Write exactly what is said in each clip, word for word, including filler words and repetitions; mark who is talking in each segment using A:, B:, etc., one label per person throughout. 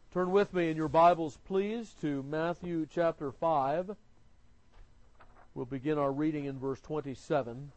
A: Turn with me in your Bibles, please, to Matthew chapter five. We'll begin our reading in verse twenty-seven.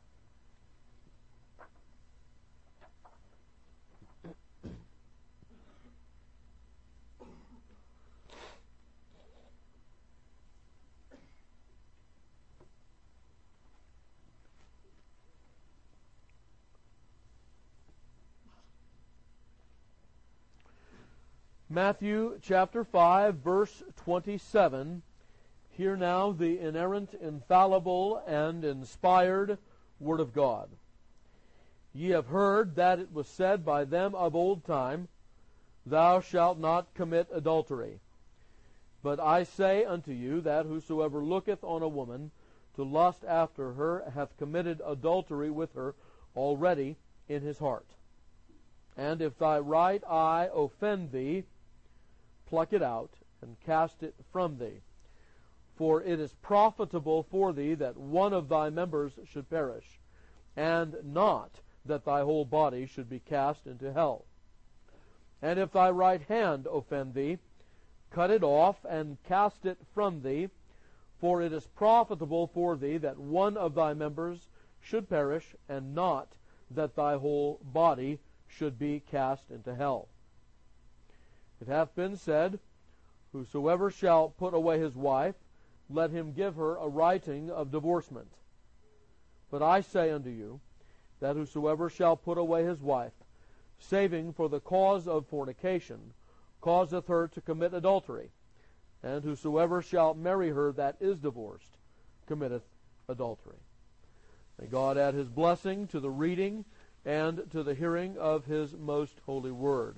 A: Matthew chapter five, verse twenty-seven. Hear now the inerrant, infallible, and inspired Word of God. Ye have heard that it was said by them of old time, Thou shalt not commit adultery. But I say unto you that whosoever looketh on a woman to lust after her hath committed adultery with her already in his heart. And if thy right eye offend thee, pluck it out, and cast it from thee. For it is profitable for thee that one of thy members should perish, and not that thy whole body should be cast into hell. And if thy right hand offend thee, cut it off, and cast it from thee. For it is profitable for thee that one of thy members should perish, and not that thy whole body should be cast into hell. It hath been said, Whosoever shall put away his wife, let him give her a writing of divorcement. But I say unto you, that whosoever shall put away his wife, saving for the cause of fornication, causeth her to commit adultery. And whosoever shall marry her that is divorced, committeth adultery. May God add His blessing to the reading and to the hearing of His most holy word.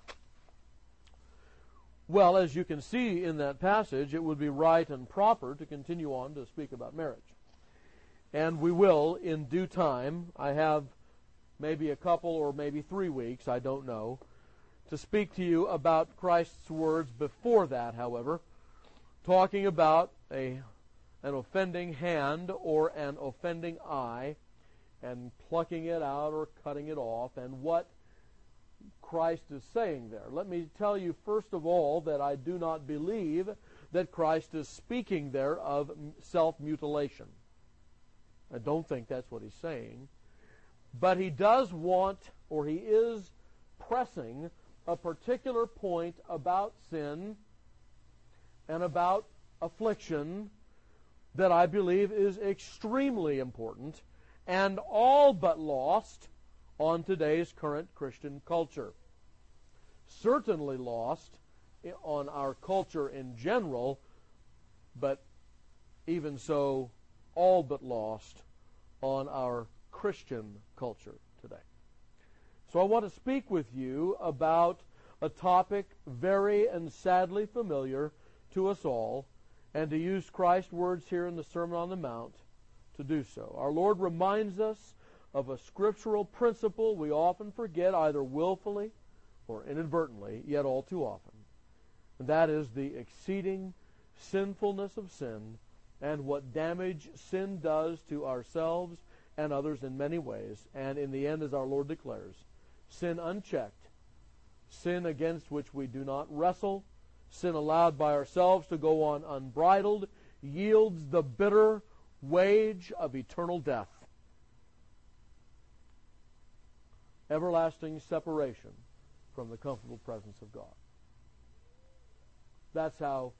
A: Well, as you can see in that passage, it would be right and proper to continue on to speak about marriage. And we will in due time. I have maybe a couple or maybe three weeks, I don't know, to speak to you about Christ's words before that, however, talking about a an offending hand or an offending eye and plucking it out or cutting it off, and what Christ is saying there. Let me tell you first of all that I do not believe that Christ is speaking there of self-mutilation. I don't think that's what He's saying. But He does want, or He is pressing, a particular point about sin and about affliction that I believe is extremely important and all but lost on today's current Christian culture. Certainly lost on our culture in general, but even so, all but lost on our Christian culture today. So I want to speak with you about a topic very and sadly familiar to us all, and to use Christ's words here in the Sermon on the Mount to do so. Our Lord reminds us of a scriptural principle we often forget, either willfully or inadvertently, yet all too often. And that is the exceeding sinfulness of sin and what damage sin does to ourselves and others in many ways. And in the end, as our Lord declares, sin unchecked, sin against which we do not wrestle, sin allowed by ourselves to go on unbridled, yields the bitter wage of eternal death. Everlasting separation from the comfortable presence of God. That's how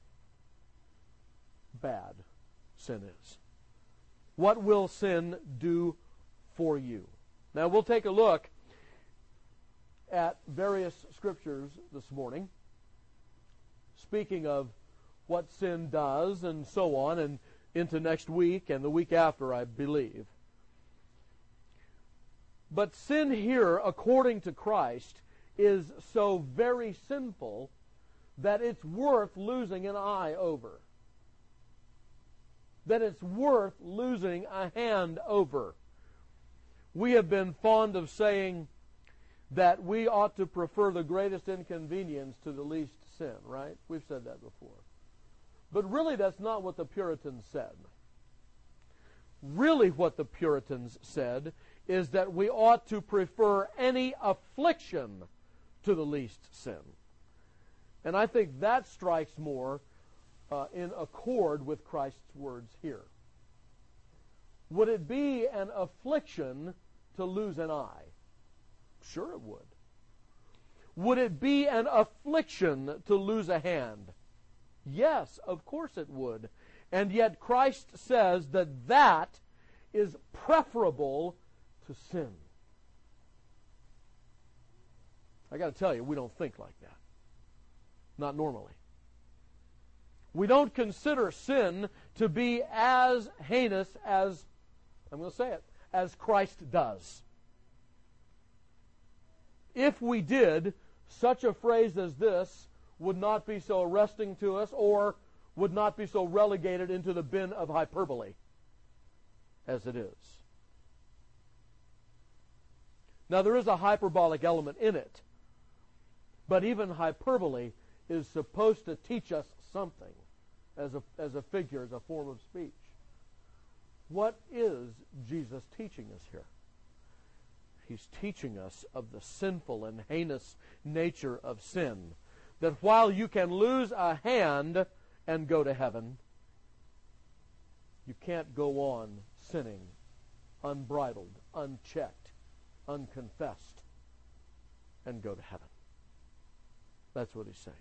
A: bad sin is. What will sin do for you? Now we'll take a look at various scriptures this morning, speaking of what sin does and so on, and into next week and the week after, I believe. But sin here, according to Christ, is so very sinful that it's worth losing an eye over. That it's worth losing a hand over. We have been fond of saying that we ought to prefer the greatest inconvenience to the least sin, right? We've said that before. But really that's not what the Puritans said. Really what the Puritans said is that we ought to prefer any affliction to the least sin. And I think that strikes more uh, in accord with Christ's words here. Would it be an affliction to lose an eye? Sure it would. Would it be an affliction to lose a hand? Yes, of course it would. And yet Christ says that that is preferable to sin. I got to tell you, we don't think like that. Not normally. We don't consider sin to be as heinous as, I'm going to say it, as Christ does. If we did, such a phrase as this would not be so arresting to us, or would not be so relegated into the bin of hyperbole as it is. Now, there is a hyperbolic element in it, but even hyperbole is supposed to teach us something as a, as a figure, as a form of speech. What is Jesus teaching us here? He's teaching us of the sinful and heinous nature of sin. That while you can lose a hand and go to heaven, you can't go on sinning unbridled, unchecked, unconfessed, and go to heaven. That's what he's saying.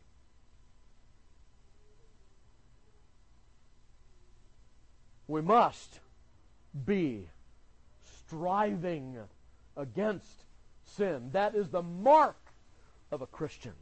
A: We must be striving against sin. That is the mark of a Christian.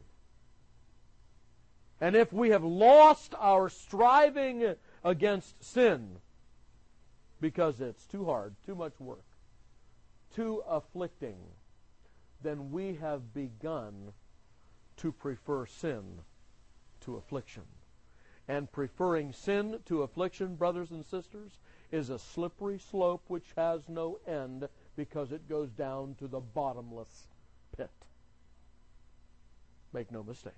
A: And if we have lost our striving against sin because it's too hard, too much work, too afflicting, then we have begun to prefer sin to affliction. And preferring sin to affliction, brothers and sisters, is a slippery slope which has no end because it goes down to the bottomless pit. Make no mistake.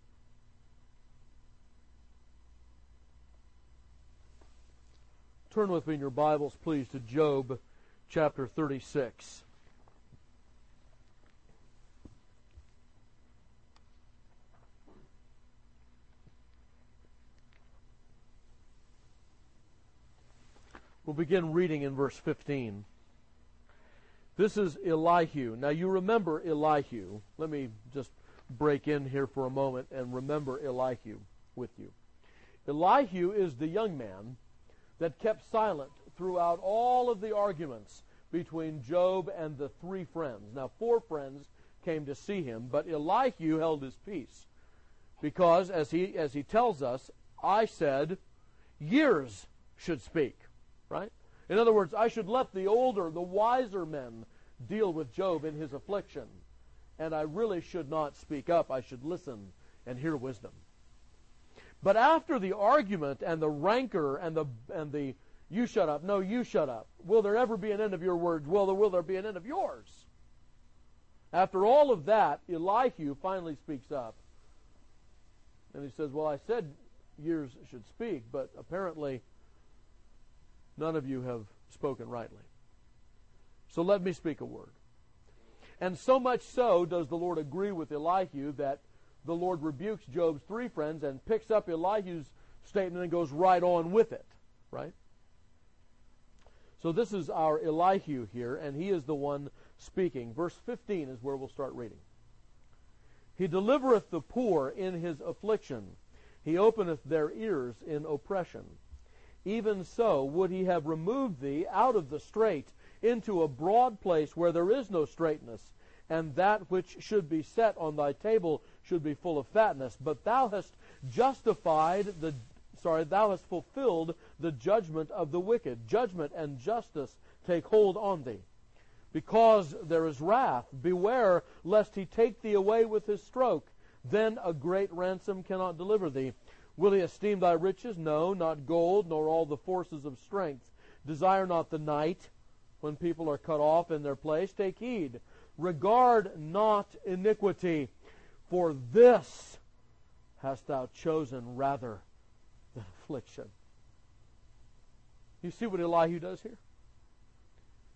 A: Turn with me in your Bibles, please, to Job chapter thirty-six. We'll begin reading in verse fifteen. This is Elihu. Now you remember Elihu. Let me just break in here for a moment and remember Elihu with you. Elihu is the young man that kept silent throughout all of the arguments between Job and the three friends. Now, four friends came to see him, but Elihu held his peace because, as he as he tells us, I said, years should speak, right? In other words, I should let the older, the wiser men deal with Job in his affliction, and I really should not speak up. I should listen and hear wisdom. But after the argument and the rancor and the and the you shut up, no, you shut up. Will there ever be an end of your words? Will there, will there be an end of yours? After all of that, Elihu finally speaks up. And he says, well, I said years should speak, but apparently none of you have spoken rightly. So let me speak a word. And so much so does the Lord agree with Elihu that the Lord rebukes Job's three friends and picks up Elihu's statement and goes right on with it, right? So this is our Elihu here, and he is the one speaking. Verse fifteen is where we'll start reading. He delivereth the poor in his affliction. He openeth their ears in oppression. Even so would he have removed thee out of the strait into a broad place where there is no straightness, and that which should be set on thy table should be full of fatness. But thou hast justified the, sorry, thou hast fulfilled the judgment of the wicked. Judgment and justice take hold on thee. Because there is wrath, beware lest he take thee away with his stroke. Then a great ransom cannot deliver thee. Will he esteem thy riches? No, not gold, nor all the forces of strength. Desire not the night, when people are cut off in their place. Take heed. Regard not iniquity, for this hast thou chosen rather than affliction. You see what Elihu does here?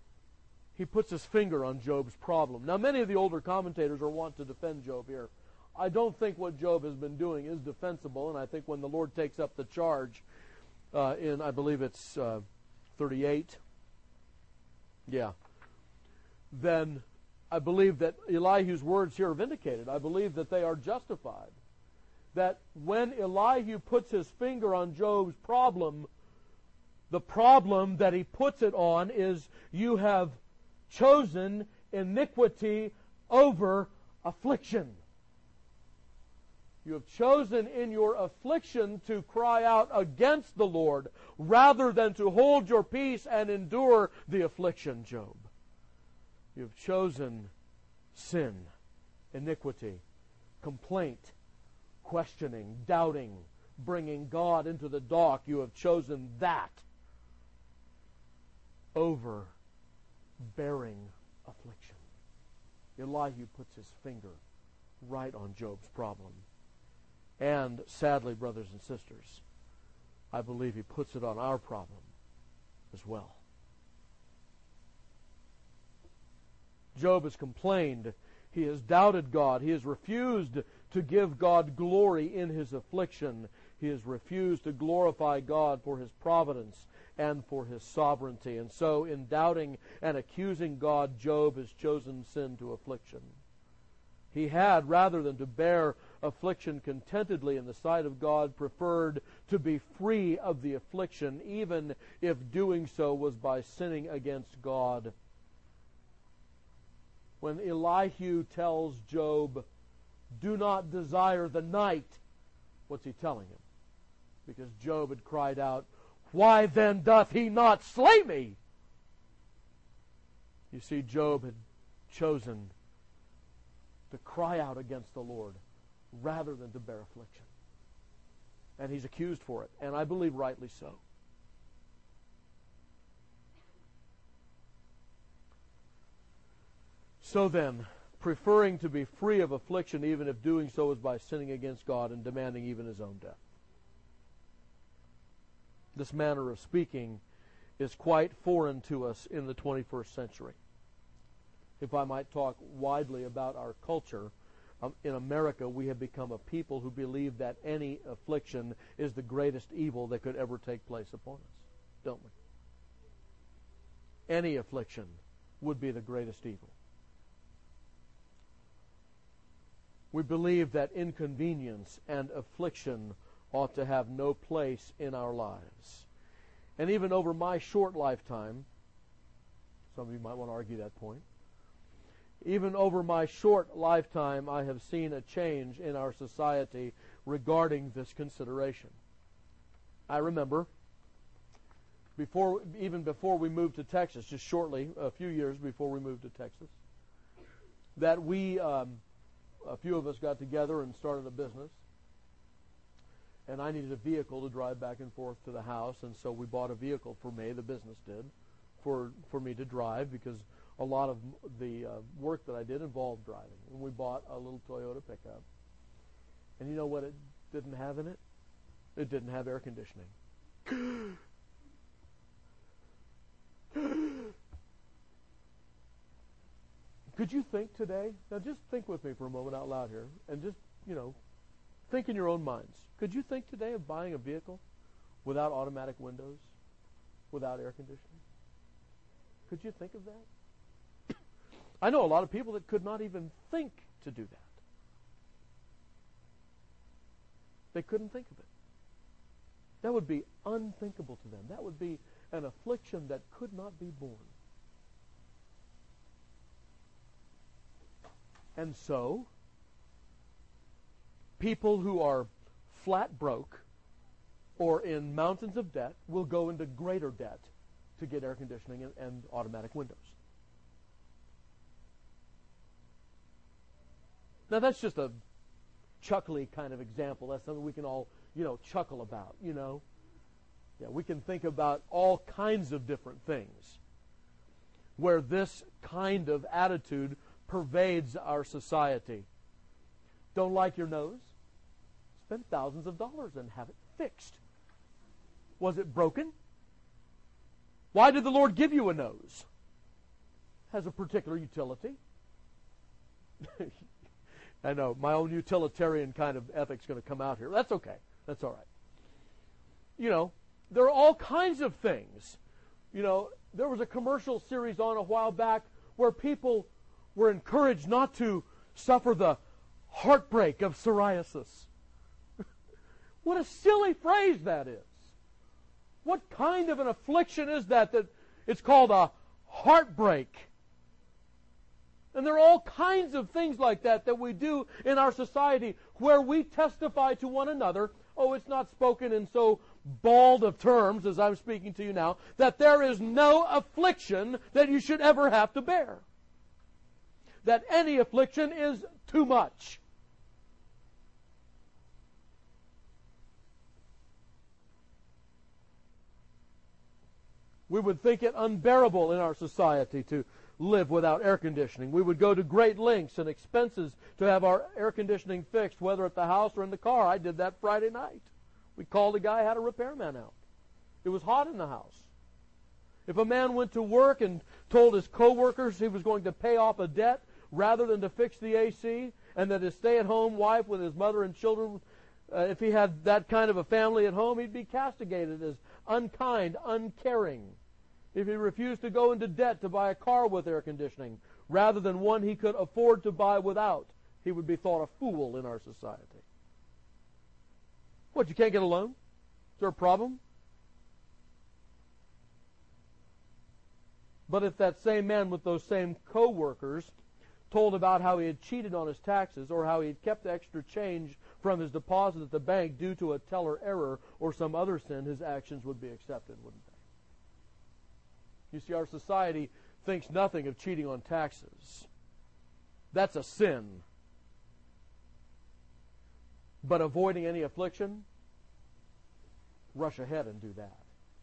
A: He puts his finger on Job's problem. Now, many of the older commentators are wont to defend Job here I don't think what Job has been doing is defensible, and I think when the Lord takes up the charge uh, in, I believe it's uh, thirty-eight, yeah, then I believe that Elihu's words here are vindicated. I believe that they are justified. That when Elihu puts his finger on Job's problem, the problem that he puts it on is you have chosen iniquity over affliction. You have chosen in your affliction to cry out against the Lord rather than to hold your peace and endure the affliction, Job. You have chosen sin, iniquity, complaint, questioning, doubting, bringing God into the dock. You have chosen that over bearing affliction. Elihu puts his finger right on Job's problem. And sadly, brothers and sisters, I believe he puts it on our problem as well. Job has complained. He has doubted God. He has refused to give God glory in his affliction. He has refused to glorify God for his providence and for his sovereignty. And so, in doubting and accusing God, Job has chosen sin to affliction. He had, rather than to bear affliction contentedly in the sight of God, preferred to be free of the affliction, even if doing so was by sinning against God. When Elihu tells Job, do not desire the night, what's he telling him? Because Job had cried out, why then doth he not slay me? You see, Job had chosen to cry out against the Lord rather than to bear affliction. And he's accused for it, and I believe rightly so. So then, preferring to be free of affliction, even if doing so is by sinning against God and demanding even his own death. This manner of speaking is quite foreign to us in the twenty-first century. If I might talk widely about our culture, um, in America we have become a people who believe that any affliction is the greatest evil that could ever take place upon us, don't we? Any affliction would be the greatest evil. We believe that inconvenience and affliction ought to have no place in our lives. And even over my short lifetime, some of you might want to argue that point, even over my short lifetime, I have seen a change in our society regarding this consideration. I remember, before, even before we moved to Texas, just shortly, a few years before we moved to Texas, that we... Um, A few of us got together and started a business, and I needed a vehicle to drive back and forth to the house, and so we bought a vehicle for me, the business did, for, for me to drive, because a lot of the uh, work that I did involved driving. And we bought a little Toyota pickup. And you know what it didn't have in it? It didn't have air conditioning. Could you think today, now just think with me for a moment out loud here, and just, you know, think in your own minds. Could you think today of buying a vehicle without automatic windows, without air conditioning? Could you think of that? I know a lot of people that could not even think to do that. They couldn't think of it. That would be unthinkable to them. That would be an affliction that could not be borne. And so, people who are flat broke or in mountains of debt will go into greater debt to get air conditioning and, and automatic windows. Now that's just a chuckly kind of example. That's something we can all, you know, chuckle about, you know. Yeah, we can think about all kinds of different things where this kind of attitude pervades our society. Don't like your nose? Spend thousands of dollars and have it fixed. Was it broken? Why did the Lord give you a nose? Has a particular utility. I know, my own utilitarian kind of ethic's going to come out here. That's okay. That's all right. You know, there are all kinds of things. You know, there was a commercial series on a while back where people were encouraged not to suffer the heartbreak of psoriasis. What a silly phrase that is. What kind of an affliction is that that it's called a heartbreak? And there are all kinds of things like that that we do in our society where we testify to one another. Oh, it's not spoken in so bald of terms as I'm speaking to you now, that there is no affliction that you should ever have to bear. That any affliction is too much. We would think it unbearable in our society to live without air conditioning. We would go to great lengths and expenses to have our air conditioning fixed, whether at the house or in the car. I did that Friday night. We called a guy, had a repairman out. It was hot in the house. If a man went to work and told his co-workers he was going to pay off a debt rather than to fix the A C, and that his stay-at-home wife with his mother and children, uh, if he had that kind of a family at home, he'd be castigated as unkind, uncaring. If he refused to go into debt to buy a car with air conditioning rather than one he could afford to buy without, he would be thought a fool in our society. What, you can't get a loan? Is there a problem? But if that same man with those same co-workers told about how he had cheated on his taxes or how he had kept extra change from his deposit at the bank due to a teller error or some other sin, his actions would be accepted, wouldn't they? You see, our society thinks nothing of cheating on taxes. That's a sin. But avoiding any affliction, rush ahead and do that.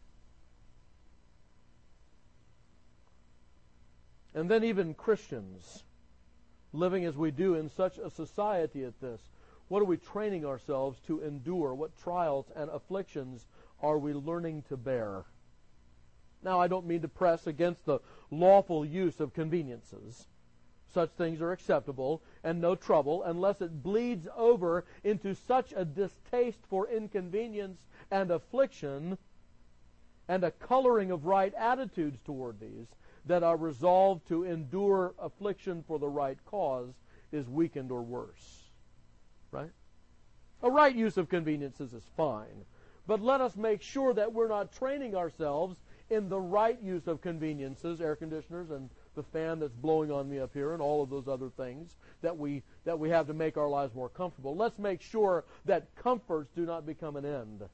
A: And then even Christians, living as we do in such a society at this, what are we training ourselves to endure? What trials and afflictions are we learning to bear? Now, I don't mean to press against the lawful use of conveniences. Such things are acceptable and no trouble unless it bleeds over into such a distaste for inconvenience and affliction and a coloring of right attitudes toward these that our resolve to endure affliction for the right cause is weakened or worse. Right? A right use of conveniences is fine, but let us make sure that we're not training ourselves in the right use of conveniences, air conditioners and the fan that's blowing on me up here and all of those other things that we that we have to make our lives more comfortable. Let's make sure that comforts do not become an end.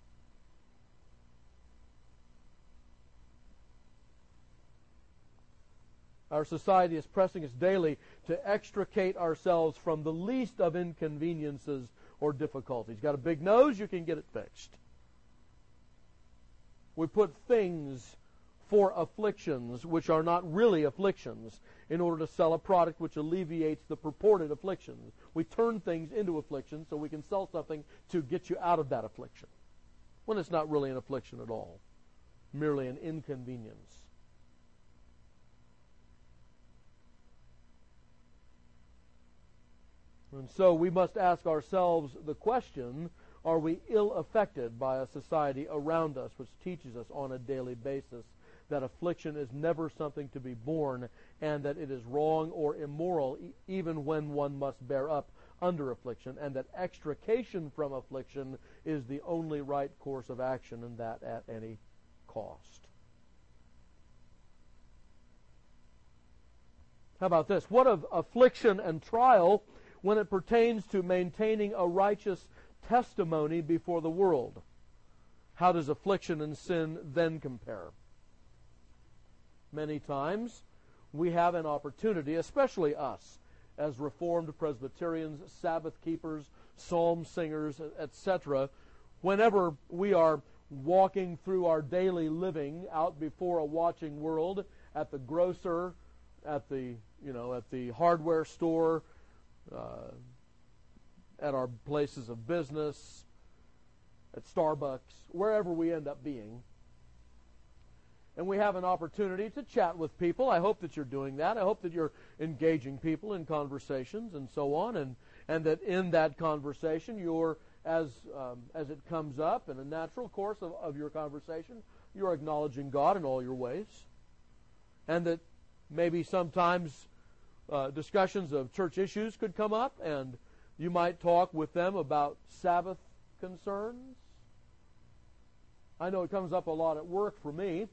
A: Our society is pressing us daily to extricate ourselves from the least of inconveniences or difficulties. Got a big nose? You can get it fixed. We put things for afflictions which are not really afflictions in order to sell a product which alleviates the purported afflictions. We turn things into afflictions so we can sell something to get you out of that affliction, when it's not really an affliction at all, merely an inconvenience. And so we must ask ourselves the question, are we ill affected by a society around us which teaches us on a daily basis that affliction is never something to be borne and that it is wrong or immoral e- even when one must bear up under affliction, and that extrication from affliction is the only right course of action, and that at any cost? How about this? What of affliction and trial when it pertains to maintaining a righteous testimony before the world? How does affliction and sin then compare? Many times we have an opportunity, especially us, as Reformed Presbyterians, Sabbath keepers, psalm singers, et cetera, whenever we are walking through our daily living out before a watching world, at the grocer, at the, you know, at the hardware store, uh, at our places of business, at Starbucks, wherever we end up being, and we have an opportunity to chat with people. I hope that you're doing that. I hope that you're engaging people in conversations and so on, and, and that in that conversation you're, as um, as it comes up in a natural course of, of your conversation, you're acknowledging God in all your ways. And that maybe sometimes uh, discussions of church issues could come up, and you might talk with them about Sabbath concerns. I know it comes up a lot at work for me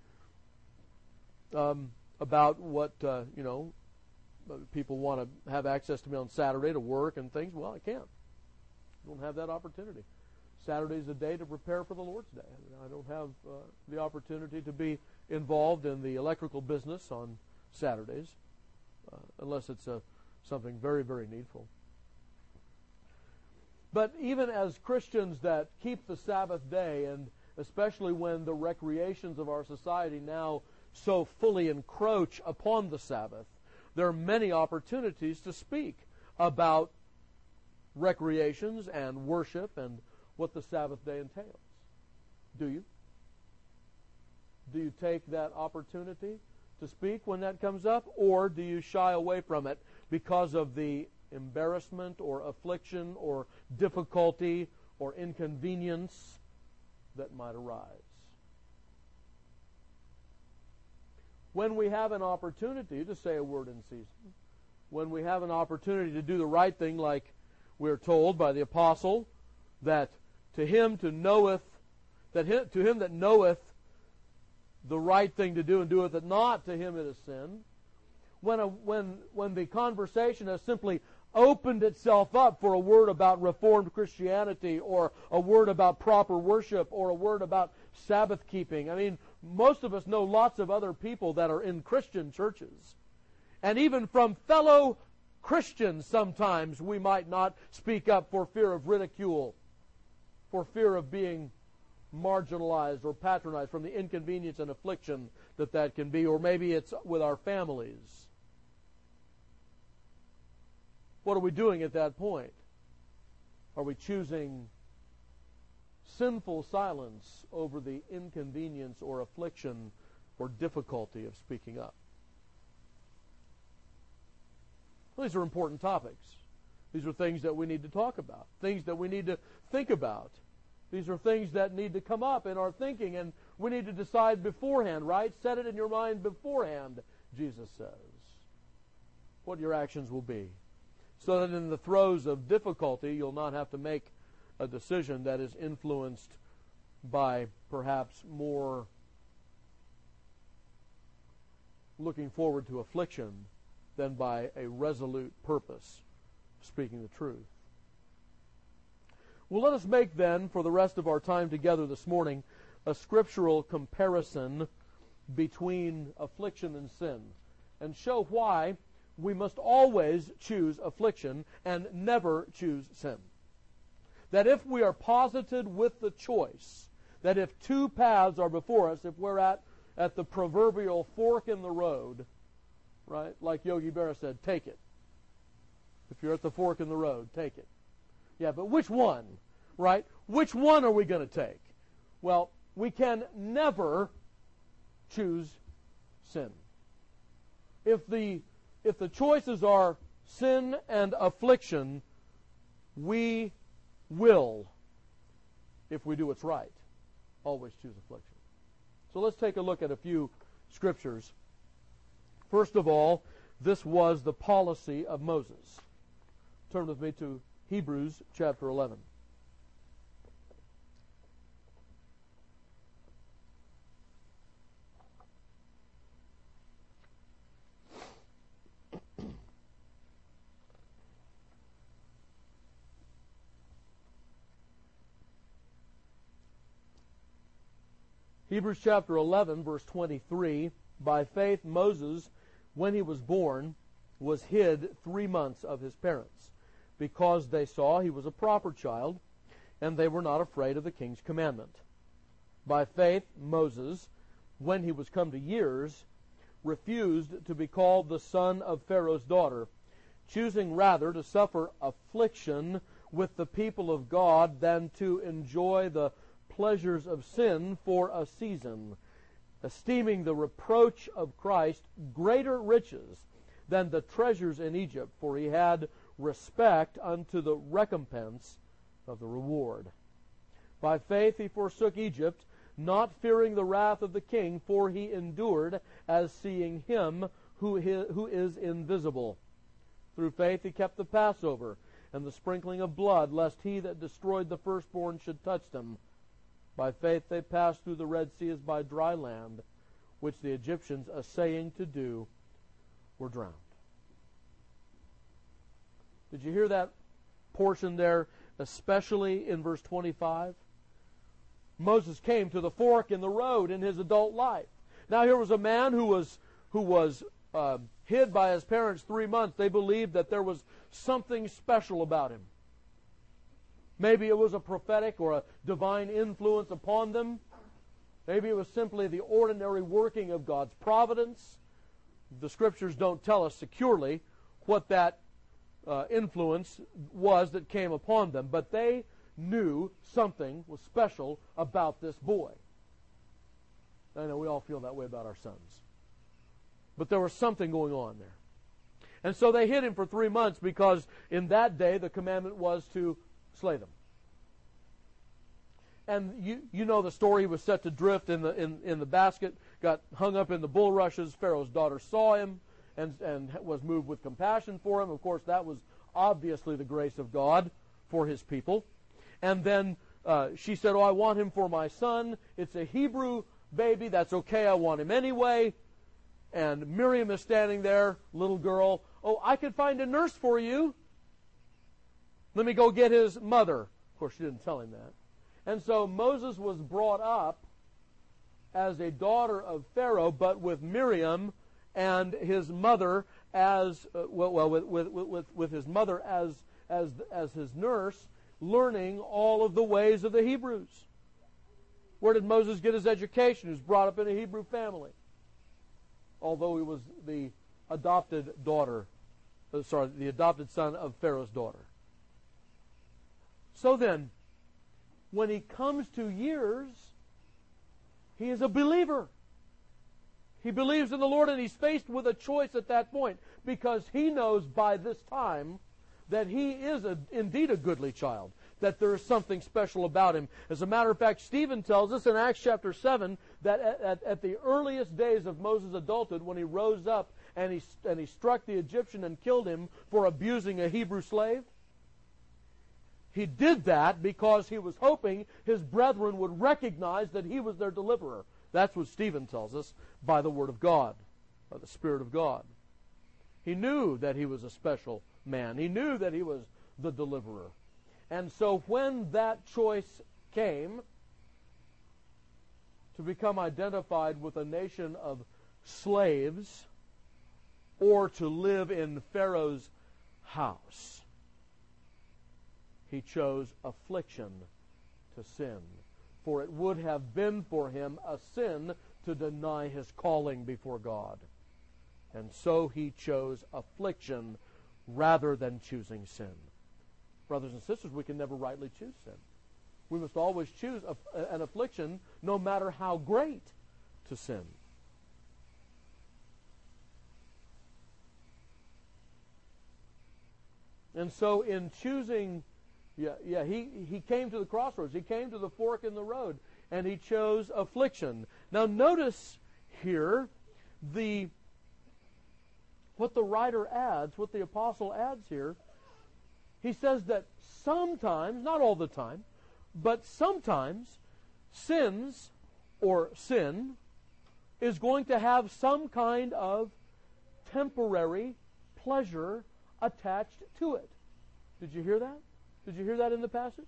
A: um, about what, uh, you know, people want to have access to me on Saturday to work and things. Well, I can't. I don't have that opportunity. Saturday is a day to prepare for the Lord's Day. I don't have uh, the opportunity to be involved in the electrical business on Saturdays, uh, unless it's a, something very, very needful. But even as Christians that keep the Sabbath day, and especially when the recreations of our society now so fully encroach upon the Sabbath, there are many opportunities to speak about recreations and worship and what the Sabbath day entails. Do you? Do you take that opportunity to speak when that comes up, or do you shy away from it because of the embarrassment or affliction or difficulty or inconvenience that might arise? When we have an opportunity to say a word in season, when we have an opportunity to do the right thing, like we're told by the apostle, that to him to knoweth, that him, to him that knoweth the right thing to do and doeth it not, to him it is sin. When a, when when the conversation has simply opened itself up for a word about Reformed Christianity, or a word about proper worship, or a word about Sabbath keeping. I mean, most of us know lots of other people that are in Christian churches. And even from fellow Christians, sometimes we might not speak up for fear of ridicule, for fear of being marginalized or patronized, from the inconvenience and affliction that that can be, or maybe it's with our families. What are we doing at that point? Are we choosing sinful silence over the inconvenience or affliction or difficulty of speaking up? Well, these are important topics. These are things that we need to talk about, things that we need to think about. These are things that need to come up in our thinking, and we need to decide beforehand, right? Set it in your mind beforehand, Jesus says, what your actions will be, so that in the throes of difficulty you'll not have to make a decision that is influenced by perhaps more looking forward to affliction than by a resolute purpose, speaking the truth. Well, let us make then, for the rest of our time together this morning, a scriptural comparison between affliction and sin, and show why we must always choose affliction and never choose sin. That if we are posited with the choice, that if two paths are before us, if we're at, at the proverbial fork in the road, right, like Yogi Berra said, take it. If you're at the fork in the road, take it. Yeah, but which one, right? Which one are we going to take? Well, we can never choose sin. If the if the choices are sin and affliction, we will, if we do what's right, always choose affliction. So let's take a look at a few scriptures. First of all, this was the policy of Moses. Turn with me to Hebrews chapter eleven. Hebrews chapter eleven, verse twenty-three, by faith Moses, when he was born, was hid three months of his parents, because they saw he was a proper child, and they were not afraid of the king's commandment. By faith Moses, when he was come to years, refused to be called the son of Pharaoh's daughter, choosing rather to suffer affliction with the people of God than to enjoy the pleasures of sin for a season, esteeming the reproach of Christ greater riches than the treasures in Egypt, for he had respect unto the recompense of the reward. By faith he forsook Egypt, not fearing the wrath of the king, for he endured as seeing him who is invisible. Through faith he kept the Passover and the sprinkling of blood, lest he that destroyed the firstborn should touch them. By faith they passed through the Red Sea as by dry land, which the Egyptians, essaying to do, were drowned. Did you hear that portion there, especially in verse twenty-five? Moses came to the fork in the road in his adult life. Now here was a man who was who was uh, hid by his parents three months. They believed that there was something special about him. Maybe it was a prophetic or a divine influence upon them. Maybe it was simply the ordinary working of God's providence. The Scriptures don't tell us securely what that uh, influence was that came upon them, but they knew something was special about this boy. I know we all feel that way about our sons. But there was something going on there. And so they hid him for three months because in that day the commandment was to slay them. And you you know the story. He was set to drift in the in, in the basket, got hung up in the bulrushes. Pharaoh's daughter saw him and, and was moved with compassion for him. Of course, that was obviously the grace of God for his people. And then uh, she said, oh, I want him for my son. It's a Hebrew baby. That's okay. I want him anyway. And Miriam is standing there, little girl. Oh, I could find a nurse for you. Let me go get his mother. Of course, she didn't tell him that. And so Moses was brought up as a daughter of Pharaoh, but with Miriam and his mother as uh, well, well with, with with with his mother as as as his nurse, learning all of the ways of the Hebrews. Where did Moses get his education? He was brought up in a Hebrew family, although he was the adopted daughter, uh, sorry, the adopted son of Pharaoh's daughter. So then, when he comes to years, he is a believer. He believes in the Lord, and he's faced with a choice at that point, because he knows by this time that he is a, indeed a goodly child, that there is something special about him. As a matter of fact, Stephen tells us in Acts chapter seven that at, at, at the earliest days of Moses' adulthood, when he rose up and he, and he struck the Egyptian and killed him for abusing a Hebrew slave, he did that because he was hoping his brethren would recognize that he was their deliverer. That's what Stephen tells us by the Word of God, by the Spirit of God. He knew that he was a special man. He knew that he was the deliverer. And so when that choice came to become identified with a nation of slaves or to live in Pharaoh's house, he chose affliction to sin. For it would have been for him a sin to deny his calling before God. And so he chose affliction rather than choosing sin. Brothers and sisters, we can never rightly choose sin. We must always choose a, an affliction, no matter how great, to sin. And so in choosing, yeah, yeah, he, he came to the crossroads. He came to the fork in the road, and he chose affliction. Now notice here the what the writer adds, what the apostle adds here. He says that sometimes, not all the time, but sometimes sins or sin is going to have some kind of temporary pleasure attached to it. Did you hear that? Did you hear that in the passage?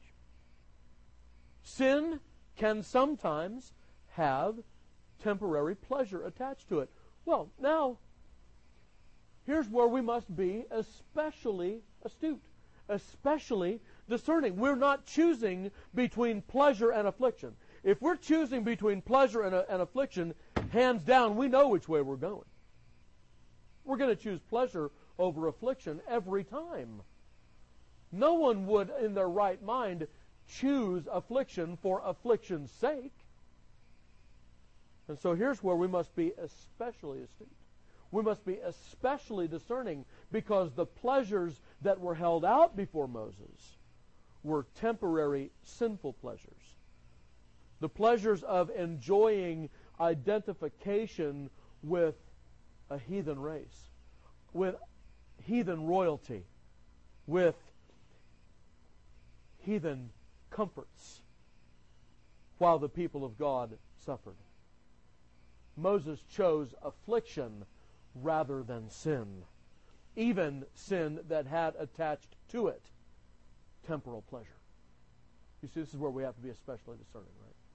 A: Sin can sometimes have temporary pleasure attached to it. Well, now, here's where we must be especially astute, especially discerning. We're not choosing between pleasure and affliction. If we're choosing between pleasure and, and affliction, hands down, we know which way we're going. We're going to choose pleasure over affliction every time. No one would, in their right mind, choose affliction for affliction's sake. And so here's where we must be especially astute. We must be especially discerning, because the pleasures that were held out before Moses were temporary sinful pleasures. The pleasures of enjoying identification with a heathen race, with heathen royalty, with heathen comforts, while the people of God suffered. Moses chose affliction rather than sin, even sin that had attached to it temporal pleasure. You see, this is where we have to be especially discerning,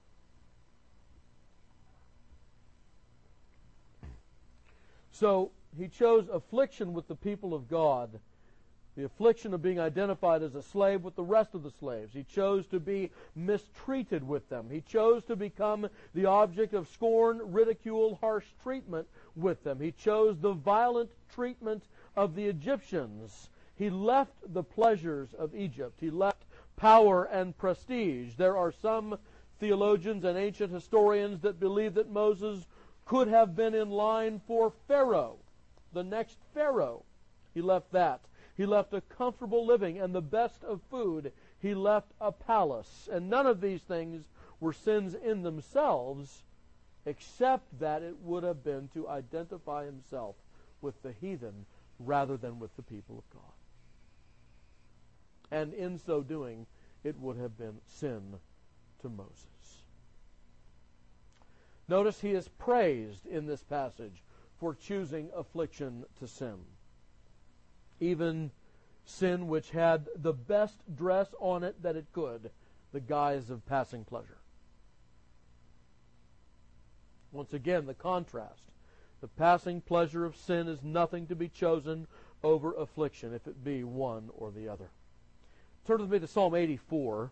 A: right? So, he chose affliction with the people of God, the affliction of being identified as a slave with the rest of the slaves. He chose to be mistreated with them. He chose to become the object of scorn, ridicule, harsh treatment with them. He chose the violent treatment of the Egyptians. He left the pleasures of Egypt. He left power and prestige. There are some theologians and ancient historians that believe that Moses could have been in line for Pharaoh, the next Pharaoh. He left that. He left a comfortable living and the best of food. He left a palace. And none of these things were sins in themselves, except that it would have been to identify himself with the heathen rather than with the people of God. And in so doing, it would have been sin to Moses. Notice he is praised in this passage for choosing affliction to sin. Even sin which had the best dress on it that it could, the guise of passing pleasure. Once again, the contrast. The passing pleasure of sin is nothing to be chosen over affliction, if it be one or the other. Turn with me to Psalm eighty-four.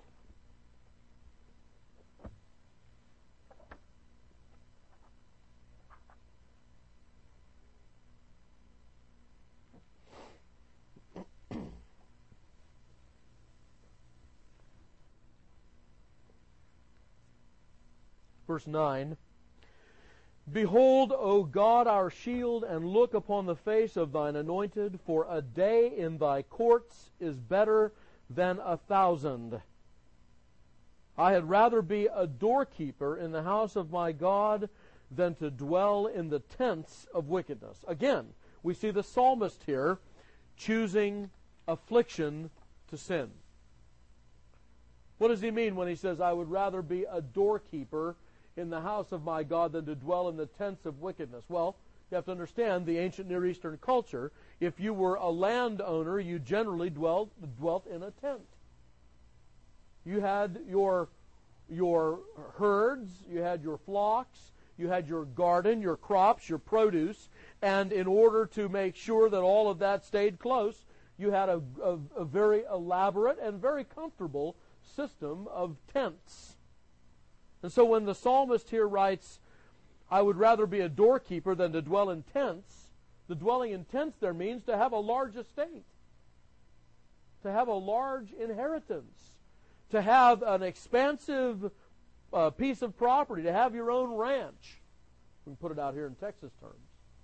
A: Verse nine, Behold, O God, our shield, and look upon the face of thine anointed, for a day in thy courts is better than a thousand. I had rather be a doorkeeper in the house of my God than to dwell in the tents of wickedness. Again, we see the psalmist here choosing affliction to sin. What does he mean when he says, I would rather be a doorkeeper in the house of my God than to dwell in the tents of wickedness? Well, you have to understand the ancient Near Eastern culture. If you were a landowner, you generally dwelt, dwelt in a tent. You had your, your herds, you had your flocks, you had your garden, your crops, your produce, and in order to make sure that all of that stayed close, you had a, a, a very elaborate and very comfortable system of tents. And so when the psalmist here writes, I would rather be a doorkeeper than to dwell in tents, the dwelling in tents there means to have a large estate, to have a large inheritance, to have an expansive uh, piece of property, to have your own ranch. We can put it out here in Texas terms.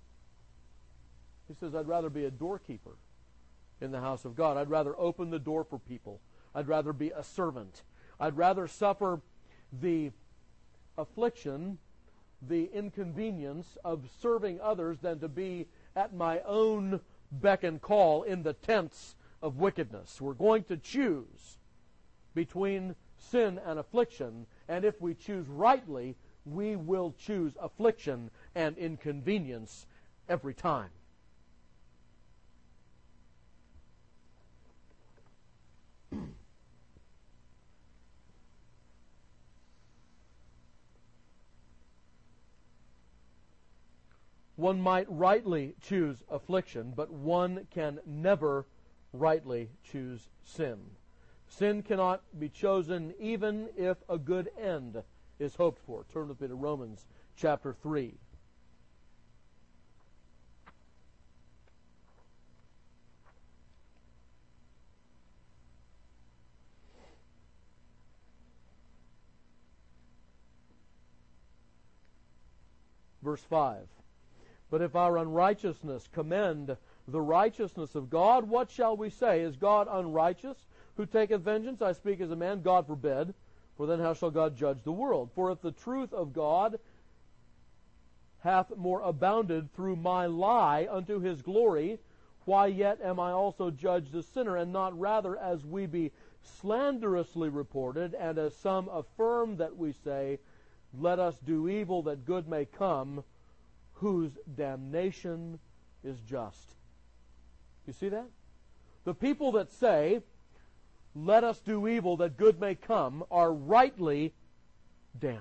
A: He says, I'd rather be a doorkeeper in the house of God. I'd rather open the door for people. I'd rather be a servant. I'd rather suffer the affliction, the inconvenience of serving others than to be at my own beck and call in the tents of wickedness. We're going to choose between sin and affliction, and if we choose rightly, we will choose affliction and inconvenience every time. One might rightly choose affliction, but one can never rightly choose sin. Sin cannot be chosen even if a good end is hoped for. Turn with me to Romans chapter three. Verse five. But if our unrighteousness commend the righteousness of God, what shall we say? Is God unrighteous, who taketh vengeance? I speak as a man, God forbid. For then how shall God judge the world? For if the truth of God hath more abounded through my lie unto his glory, why yet am I also judged a sinner, and not rather as we be slanderously reported, and as some affirm that we say, let us do evil that good may come, whose damnation is just. You see that? The people that say, let us do evil that good may come, are rightly damned.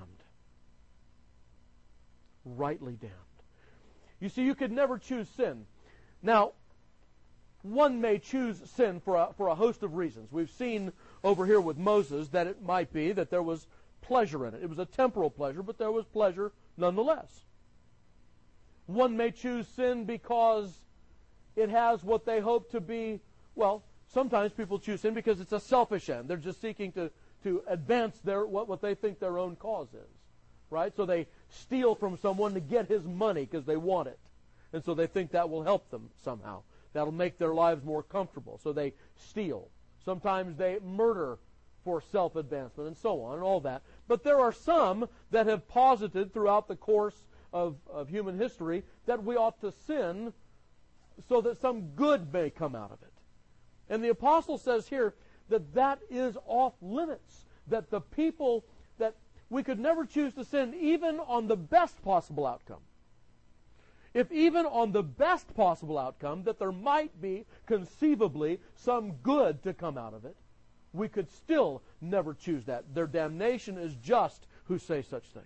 A: Rightly damned. You see, you could never choose sin. Now, one may choose sin for a, for a host of reasons. We've seen over here with Moses that it might be that there was pleasure in it. It was a temporal pleasure, but there was pleasure nonetheless. One may choose sin because it has what they hope to be, well, sometimes people choose sin because it's a selfish end. They're just seeking to, to advance their what, what they think their own cause is. Right? So they steal from someone to get his money because they want it. And so they think that will help them somehow. That'll make their lives more comfortable. So they steal. Sometimes they murder for self-advancement and so on and all that. But there are some that have posited throughout the course of, of human history that we ought to sin so that some good may come out of it. And the apostle says here that that is off limits. That the people, that we could never choose to sin even on the best possible outcome. If even on the best possible outcome, that there might be conceivably some good to come out of it, we could still never choose that. Their damnation is just who say such things.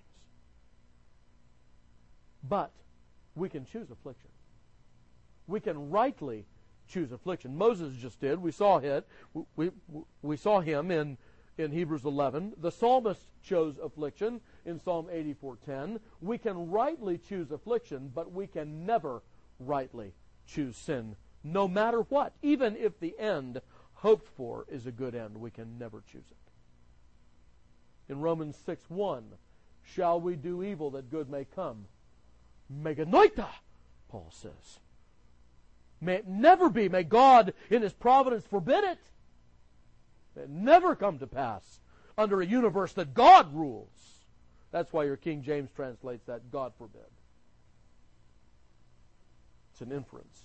A: But we can choose affliction. We can rightly choose affliction. Moses just did. We saw it. We, we, we saw him in, in Hebrews eleven. The psalmist chose affliction in Psalm eighty-four ten. We can rightly choose affliction, but we can never rightly choose sin, no matter what. Even if the end hoped for is a good end, we can never choose it. In Romans six one, shall we do evil that good may come? Meganoita, Paul says. May it never be. May God, in His providence, forbid it. May it never come to pass under a universe that God rules. That's why your King James translates that, God forbid. It's an inference.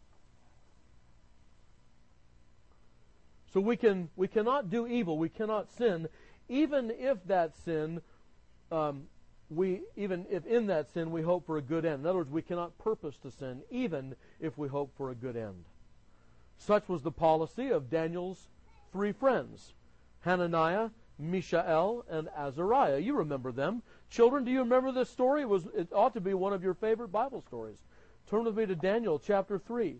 A: So we can we cannot do evil, we cannot sin, even if that sin, um, we even if in that sin we hope for a good end. In other words, we cannot purpose to sin, even if we hope for a good end. Such was the policy of Daniel's three friends, Hananiah, Mishael, and Azariah. You remember them. Children, do you remember this story? It, was, it ought to be one of your favorite Bible stories. Turn with me to Daniel chapter three.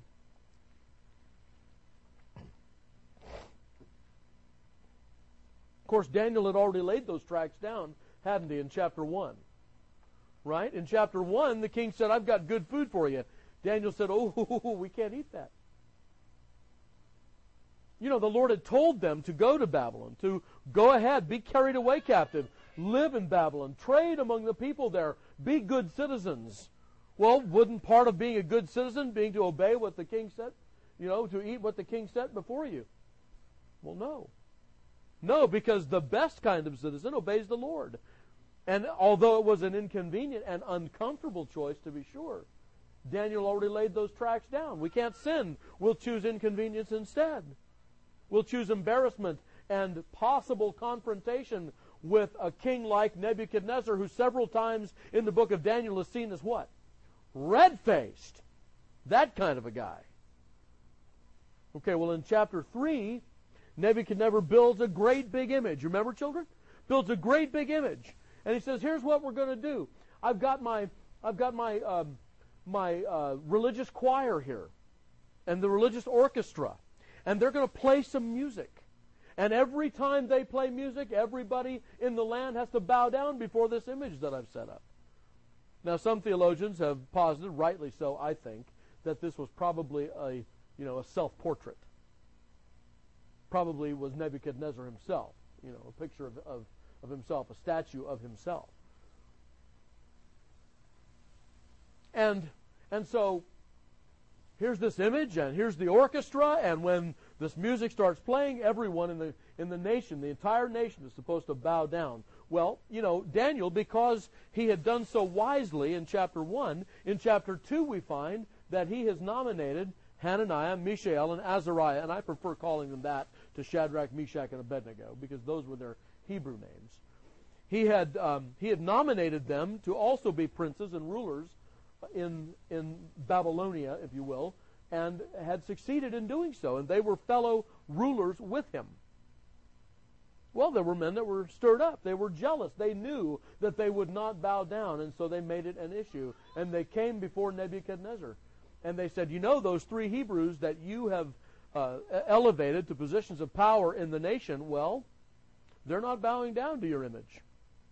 A: Of course, Daniel had already laid those tracts down, hadn't he, in chapter one? Right? In chapter one, the king said, I've got good food for you. Daniel said, oh, we can't eat that. You know, the Lord had told them to go to Babylon, to go ahead, be carried away captive, live in Babylon, trade among the people there, be good citizens. Well, wouldn't part of being a good citizen being to obey what the king said? You know, to eat what the king set before you? Well, no. No, because the best kind of citizen obeys the Lord. And although it was an inconvenient and uncomfortable choice, to be sure, Daniel already laid those tracts down. We can't sin. We'll choose inconvenience instead. We'll choose embarrassment and possible confrontation with a king like Nebuchadnezzar, who several times in the book of Daniel is seen as what? Red-faced. That kind of a guy. Okay, well in chapter three, Nebuchadnezzar builds a great big image. Remember, children? Builds a great big image. And he says, here's what we're going to do. I've got my, I've got my, um, my uh, religious choir here and the religious orchestra. And they're going to play some music. And every time they play music, everybody in the land has to bow down before this image that I've set up. Now, some theologians have posited, rightly so, I think, that this was probably a, you know, a self-portrait. Probably was Nebuchadnezzar himself, you know, a picture of, of, of himself, a statue of himself. And, and so here's this image, and here's the orchestra, and when this music starts playing, everyone in the in the nation, the entire nation, is supposed to bow down. Well, you know, Daniel, because he had done so wisely in chapter one, in chapter two we find that he has nominated Hananiah, Mishael, and Azariah, and I prefer calling them that to Shadrach, Meshach, and Abednego, because those were their Hebrew names. He had um, he had nominated them to also be princes and rulers in in Babylonia, if you will, and had succeeded in doing so, and they were fellow rulers with him. Well, there were men that were stirred up. They were jealous. They knew that they would not bow down, and so they made it an issue. And they came before Nebuchadnezzar, and they said, you know, those three Hebrews that you have uh, elevated to positions of power in the nation, well, they're not bowing down to your image.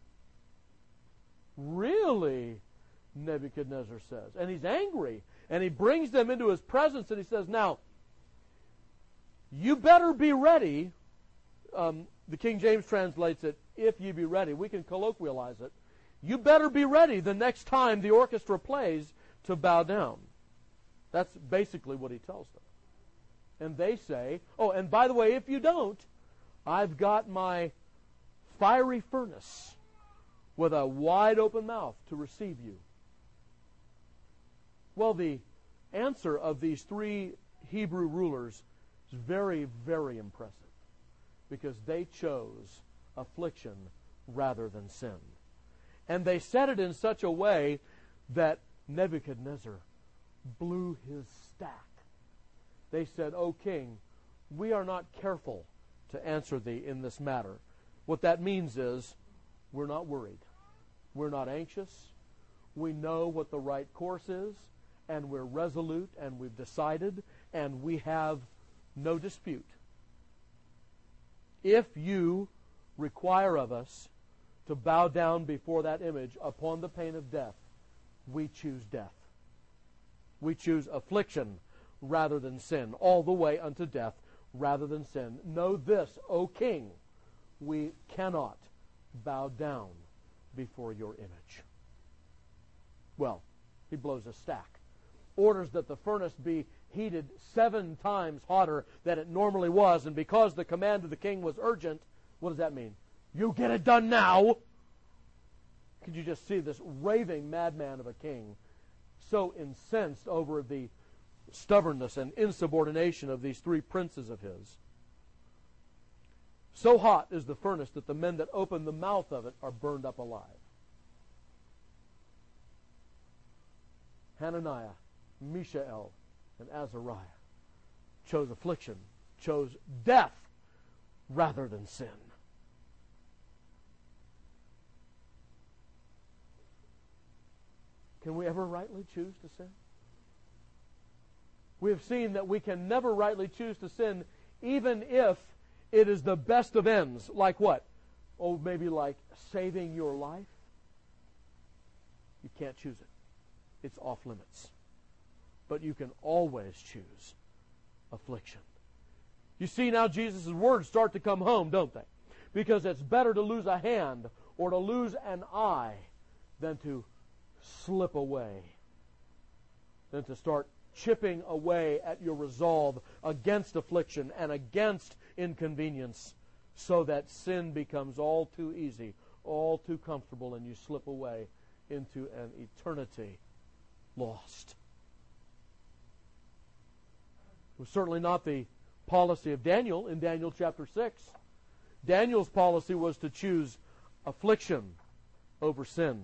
A: Really? Nebuchadnezzar says. And he's angry. And he brings them into his presence and he says, now, you better be ready. Um, the King James translates it, if ye be ready. We can colloquialize it. You better be ready the next time the orchestra plays to bow down. That's basically what he tells them. And they say, oh, and by the way, if you don't, I've got my fiery furnace with a wide open mouth to receive you. Well, the answer of these three Hebrew rulers is very, very impressive, because they chose affliction rather than sin. And they said it in such a way that Nebuchadnezzar blew his stack. They said, O king, we are not careful to answer thee in this matter. What that means is, we're not worried. We're not anxious. We know what the right course is, and we're resolute, and we've decided, and we have no dispute. If you require of us to bow down before that image upon the pain of death, we choose death. We choose affliction rather than sin, all the way unto death rather than sin. Know this, O king, we cannot bow down before your image. Well, he blows a stack. Orders that the furnace be heated seven times hotter than it normally was, and because the command of the king was urgent, what does that mean? You get it done now! Could you just see this raving madman of a king, so incensed over the stubbornness and insubordination of these three princes of his? So hot is the furnace that the men that open the mouth of it are burned up alive. Hananiah, Mishael, and Azariah chose affliction, chose death rather than sin. Can we ever rightly choose to sin? We have seen that we can never rightly choose to sin, even if it is the best of ends. Like what? Oh, maybe like saving your life. You can't choose it. It's off limits. But you can always choose affliction. You see now Jesus' words start to come home, don't they? Because it's better to lose a hand or to lose an eye than to slip away, than to start chipping away at your resolve against affliction and against inconvenience, so that sin becomes all too easy, all too comfortable, and you slip away into an eternity lost. It was certainly not the policy of Daniel in Daniel chapter six. Daniel's policy was to choose affliction over sin.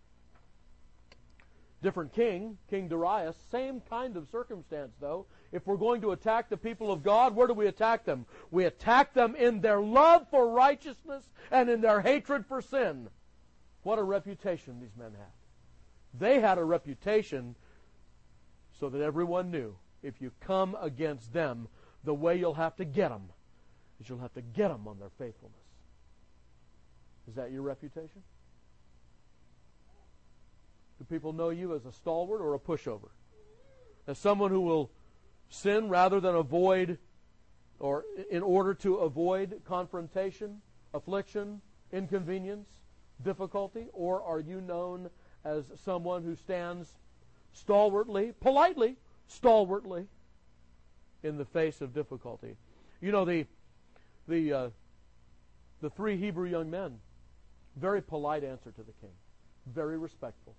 A: Different king, King Darius, same kind of circumstance though. If we're going to attack the people of God, where do we attack them? We attack them in their love for righteousness and in their hatred for sin. What a reputation these men had. They had a reputation so that everyone knew, if you come against them, the way you'll have to get them is you'll have to get them on their faithfulness. Is that your reputation? Do people know you as a stalwart or a pushover? As someone who will sin rather than avoid, or in order to avoid confrontation, affliction, inconvenience, difficulty? Or are you known as someone who stands stalwartly, politely, stalwartly, in the face of difficulty. You know, the the uh, the three Hebrew young men, very polite answer to the king, very respectful.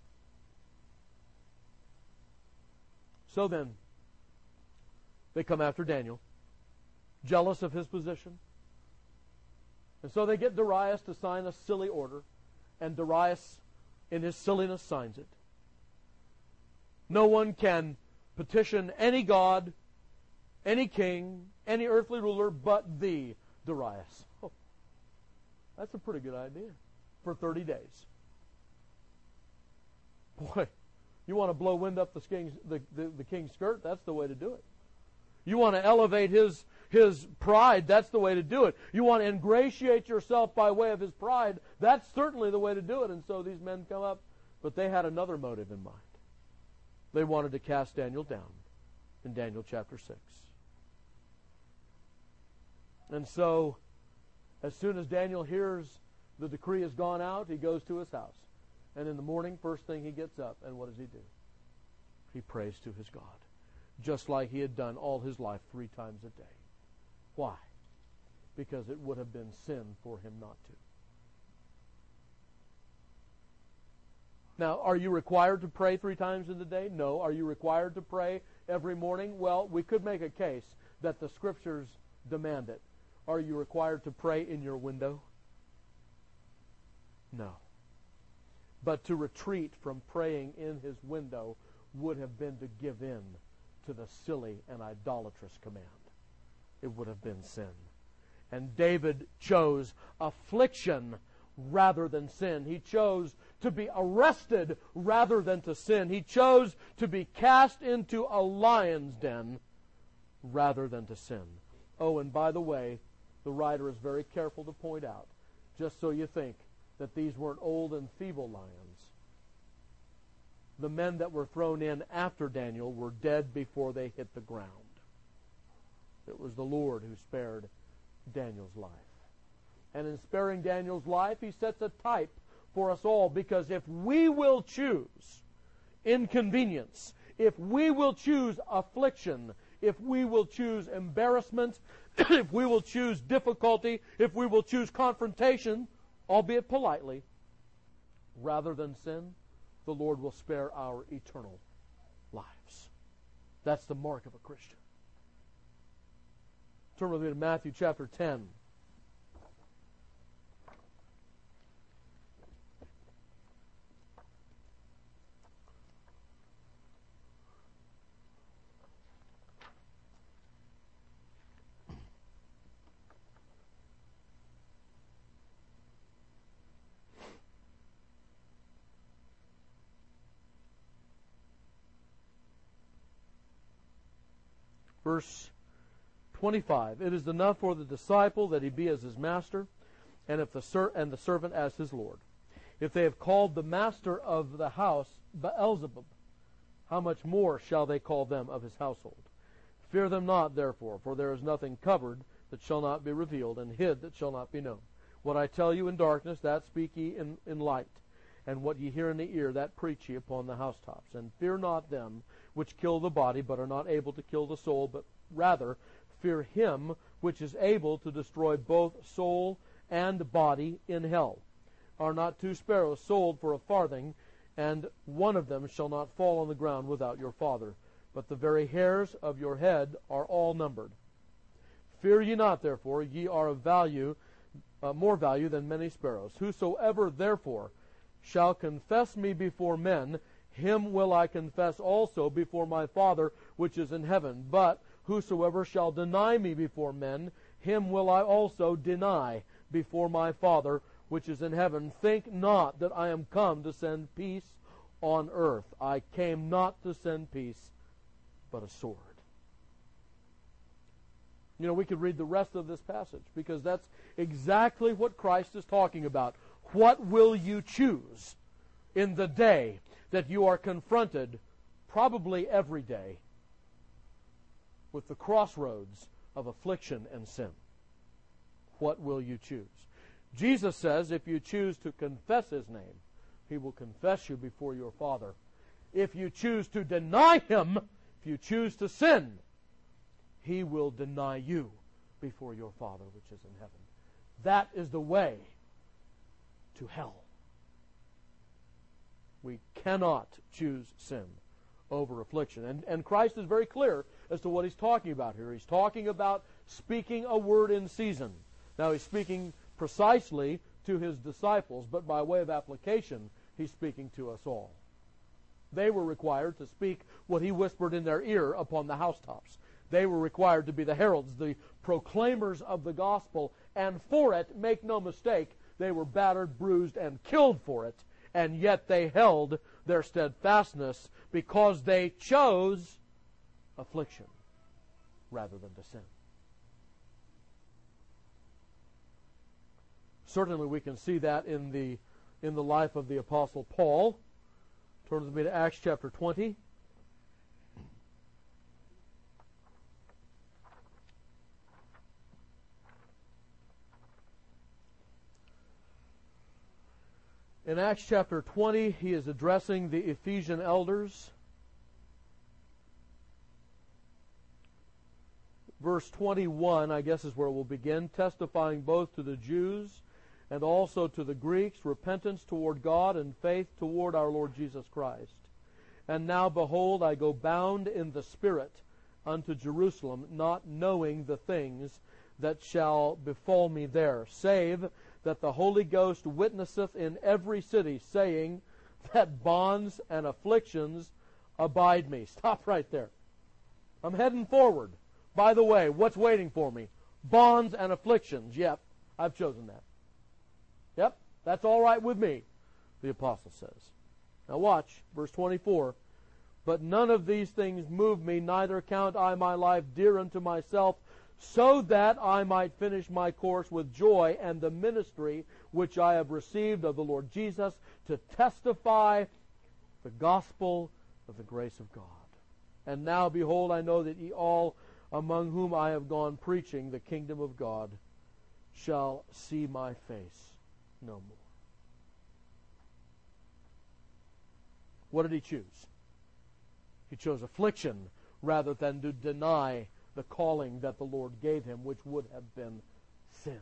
A: So then, they come after Daniel, jealous of his position. And so they get Darius to sign a silly order, and Darius, in his silliness, signs it. No one can petition any god, any king, any earthly ruler but thee, Darius. Oh, that's a pretty good idea for thirty days. Boy, you want to blow wind up the king's, the, the, the king's skirt? That's the way to do it. You want to elevate his, his pride? That's the way to do it. You want to ingratiate yourself by way of his pride? That's certainly the way to do it. And so these men come up, but they had another motive in mind. They wanted to cast Daniel down in Daniel chapter six. And so, as soon as Daniel hears the decree has gone out, he goes to his house. And in the morning, first thing he gets up, and what does he do? He prays to his God, just like he had done all his life three times a day. Why? Because it would have been sin for him not to. Now, are you required to pray three times in the day? No. Are you required to pray every morning? Well, we could make a case that the Scriptures demand it. Are you required to pray in your window? No. But to retreat from praying in his window would have been to give in to the silly and idolatrous command. It would have been sin. And David chose affliction rather than sin. He chose to be arrested rather than to sin. He chose to be cast into a lion's den rather than to sin. Oh, and by the way, the writer is very careful to point out, just so you think, that these weren't old and feeble lions. The men that were thrown in after Daniel were dead before they hit the ground. It was the Lord who spared Daniel's life. And in sparing Daniel's life, he sets a type for us all, because if we will choose inconvenience, if we will choose affliction, if we will choose embarrassment, if we will choose difficulty, if we will choose confrontation, albeit politely, rather than sin, the Lord will spare our eternal lives. That's the mark of a Christian. Turn with me to Matthew chapter ten. Verse twenty-five. It is enough for the disciple that he be as his master, and if the ser- and the servant as his Lord. If they have called the master of the house Beelzebub, how much more shall they call them of his household? Fear them not, therefore, for there is nothing covered that shall not be revealed, and hid that shall not be known. What I tell you in darkness, that speak ye in, in light, and what ye hear in the ear, that preach ye upon the housetops. And fear not them which kill the body, but are not able to kill the soul, but rather fear him which is able to destroy both soul and body in hell. Are not two sparrows sold for a farthing, and one of them shall not fall on the ground without your Father? But the very hairs of your head are all numbered. Fear ye not, therefore, ye are of value, uh, more value than many sparrows. Whosoever, therefore, shall confess me before men, him will I confess also before my Father which is in heaven. But whosoever shall deny me before men, him will I also deny before my Father which is in heaven. Think not that I am come to send peace on earth. I came not to send peace, but a sword. You know, we could read the rest of this passage, because that's exactly what Christ is talking about. What will you choose in the day that you are confronted, probably every day, with the crossroads of affliction and sin? What will you choose? Jesus says if you choose to confess His name, He will confess you before your Father. If you choose to deny Him, if you choose to sin, He will deny you before your Father which is in heaven. That is the way to hell. We cannot choose sin over affliction. And, and Christ is very clear as to what He's talking about here. He's talking about speaking a word in season. Now, He's speaking precisely to His disciples, but by way of application, He's speaking to us all. They were required to speak what He whispered in their ear upon the housetops. They were required to be the heralds, the proclaimers of the gospel, and for it, make no mistake, they were battered, bruised, and killed for it, and yet they held their steadfastness because they chose affliction rather than to sin. Certainly we can see that in the in the life of the Apostle Paul. Turn with me to Acts chapter twenty. In Acts chapter twenty, he is addressing the Ephesian elders. Verse twenty-one, I guess, is where we'll begin, testifying both to the Jews and also to the Greeks, repentance toward God and faith toward our Lord Jesus Christ. And now, behold, I go bound in the Spirit unto Jerusalem, not knowing the things that shall befall me there, save that the Holy Ghost witnesseth in every city, saying that bonds and afflictions abide me. Stop right there. I'm heading forward. By the way, what's waiting for me? Bonds and afflictions. Yep, I've chosen that. Yep, that's all right with me, the apostle says. Now watch, verse twenty-four. But none of these things move me, neither count I my life dear unto myself, so that I might finish my course with joy and the ministry which I have received of the Lord Jesus, to testify the gospel of the grace of God. And now, behold, I know that ye all among whom I have gone preaching the kingdom of God shall see my face no more. What did he choose? He chose affliction rather than to deny the calling that the Lord gave him, which would have been sin.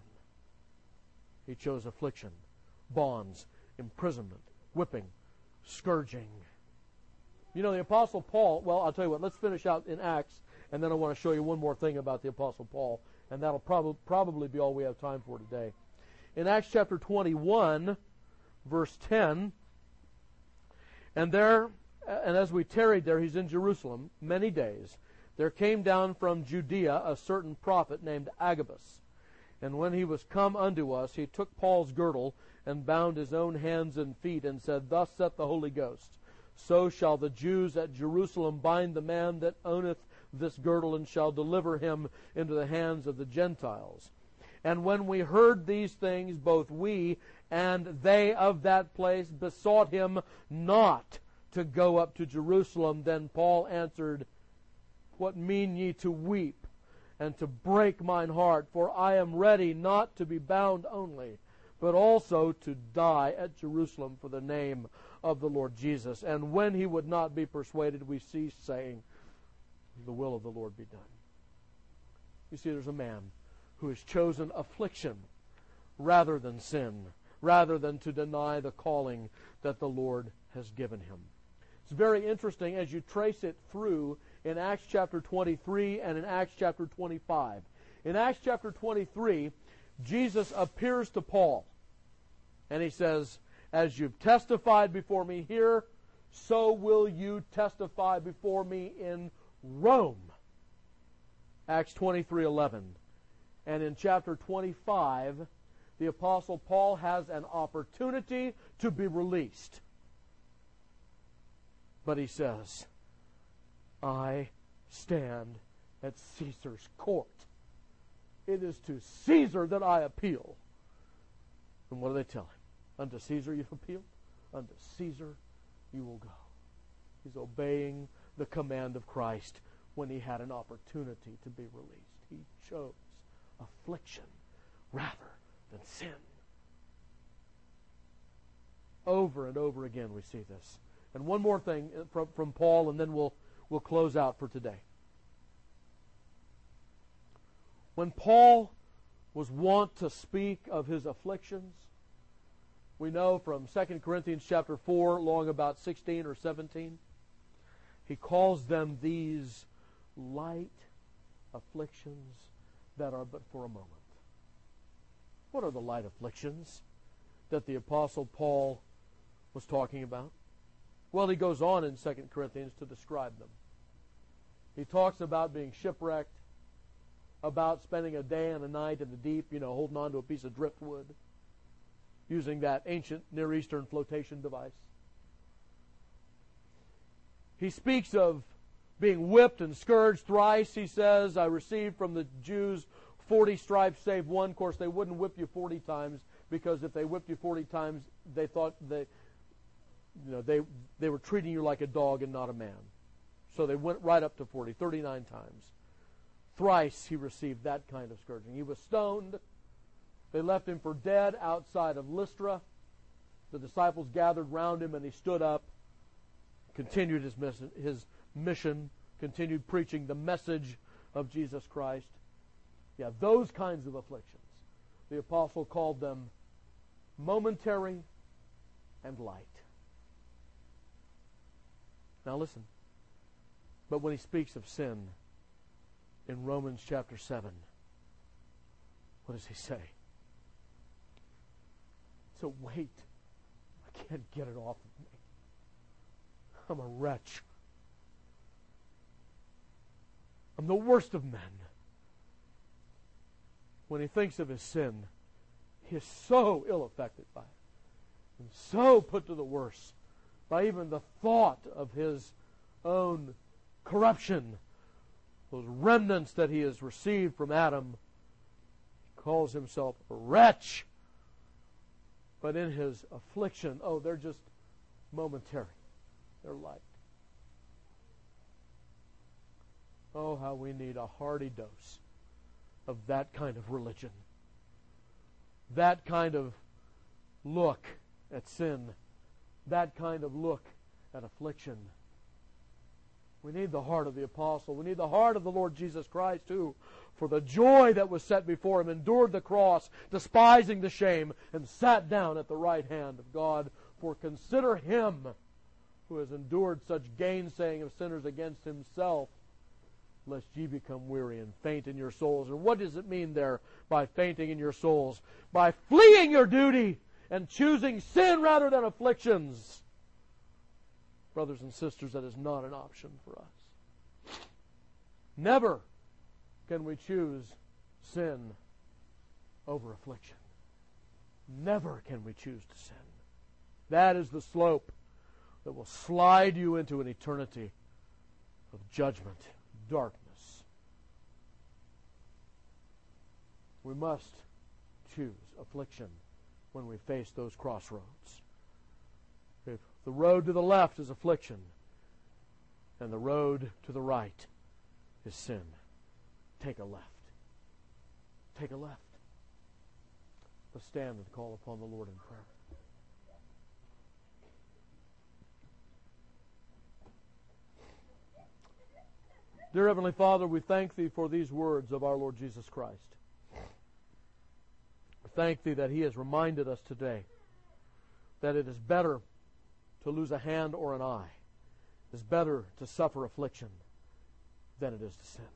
A: He chose affliction, bonds, imprisonment, whipping, scourging. You know, the Apostle Paul, well, I'll tell you what, let's finish out in Acts, and then I want to show you one more thing about the Apostle Paul, and that'll prob- probably be all we have time for today. In Acts chapter twenty-one, verse ten, and there, and as we tarried there, he's in Jerusalem many days, there came down from Judea a certain prophet named Agabus. And when he was come unto us, he took Paul's girdle and bound his own hands and feet, and said, Thus saith the Holy Ghost, So shall the Jews at Jerusalem bind the man that owneth this girdle, and shall deliver him into the hands of the Gentiles. And when we heard these things, both we and they of that place besought him not to go up to Jerusalem. Then Paul answered, What mean ye to weep and to break mine heart? For I am ready not to be bound only, but also to die at Jerusalem for the name of the Lord Jesus. And when he would not be persuaded, we ceased, saying, The will of the Lord be done. You see, there's a man who has chosen affliction rather than sin, rather than to deny the calling that the Lord has given him. It's very interesting as you trace it through in Acts chapter twenty-three and in Acts chapter twenty-five. In Acts chapter twenty-three, Jesus appears to Paul, and he says, As you've testified before me here, so will you testify before me in Rome. Acts twenty-three eleven. And in chapter twenty-five, the Apostle Paul has an opportunity to be released. But he says, I stand at Caesar's court. It is to Caesar that I appeal. And what do they tell him? Unto Caesar you've appealed? Unto Caesar you will go. He's obeying the command of Christ when he had an opportunity to be released. He chose affliction rather than sin. Over and over again we see this And one more thing from, from Paul, and then we'll, we'll close out for today. When Paul was wont to speak of his afflictions, we know from Second Corinthians chapter four, long about sixteen or seventeen, he calls them these light afflictions that are but for a moment. What are the light afflictions that the Apostle Paul was talking about? Well, he goes on in Second Corinthians to describe them. He talks about being shipwrecked, about spending a day and a night in the deep, you know, holding on to a piece of driftwood, using that ancient Near Eastern flotation device. He speaks of being whipped and scourged thrice. He says, I received from the Jews forty stripes save one. Of course, they wouldn't whip you forty times, because if they whipped you forty times, they thought they, you know, they they were treating you like a dog and not a man. So they went right up to forty, thirty-nine times. Thrice he received that kind of scourging. He was stoned. They left him for dead outside of Lystra. The disciples gathered round him, and he stood up, continued his mission, his mission, continued preaching the message of Jesus Christ. Yeah, those kinds of afflictions. The apostle called them momentary and light. Now listen. But when he speaks of sin in Romans chapter seven, what does he say? It's a weight. I can't get it off of me. I'm a wretch. I'm the worst of men. When he thinks of his sin, he is so ill affected by it, and so put to the worse by even the thought of his own corruption, those remnants that he has received from Adam. He calls himself a wretch. But in his affliction, oh, they're just momentary. They're light. Oh, how we need a hearty dose of that kind of religion. That kind of look at sin. That kind of look at affliction. We need the heart of the apostle. We need the heart of the Lord Jesus Christ, too. For the joy that was set before him, endured the cross, despising the shame, and sat down at the right hand of God. For consider him who has endured such gainsaying of sinners against himself, lest ye become weary and faint in your souls. And what does it mean there by fainting in your souls? By fleeing your duty and choosing sin rather than afflictions. Brothers and sisters, that is not an option for us. Never can we choose sin over affliction. Never can we choose to sin. That is the slope that will slide you into an eternity of judgment, darkness. We must choose affliction when we face those crossroads. If the road to the left is affliction, and the road to the right is sin, take a left. Take a left. Let's stand and call upon the Lord in prayer. Dear Heavenly Father, we thank Thee for these words of our Lord Jesus Christ. We thank Thee that He has reminded us today that it is better to lose a hand or an eye. It is better to suffer affliction than it is to sin.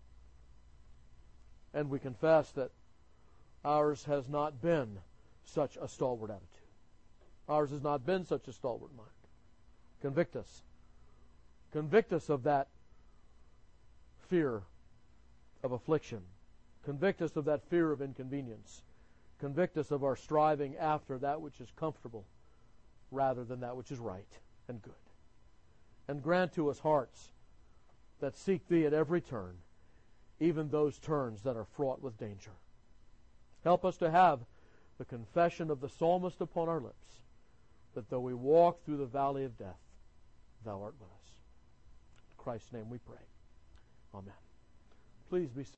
A: And we confess that ours has not been such a stalwart attitude. Ours has not been such a stalwart mind. Convict us. Convict us of that fear of affliction. Convict us of that fear of inconvenience. Convict us of our striving after that which is comfortable rather than that which is right and good. And grant to us hearts that seek Thee at every turn, even those turns that are fraught with danger. Help us to have the confession of the psalmist upon our lips, that though we walk through the valley of death, Thou art with us. In Christ's name we pray. Amen. Please be seated.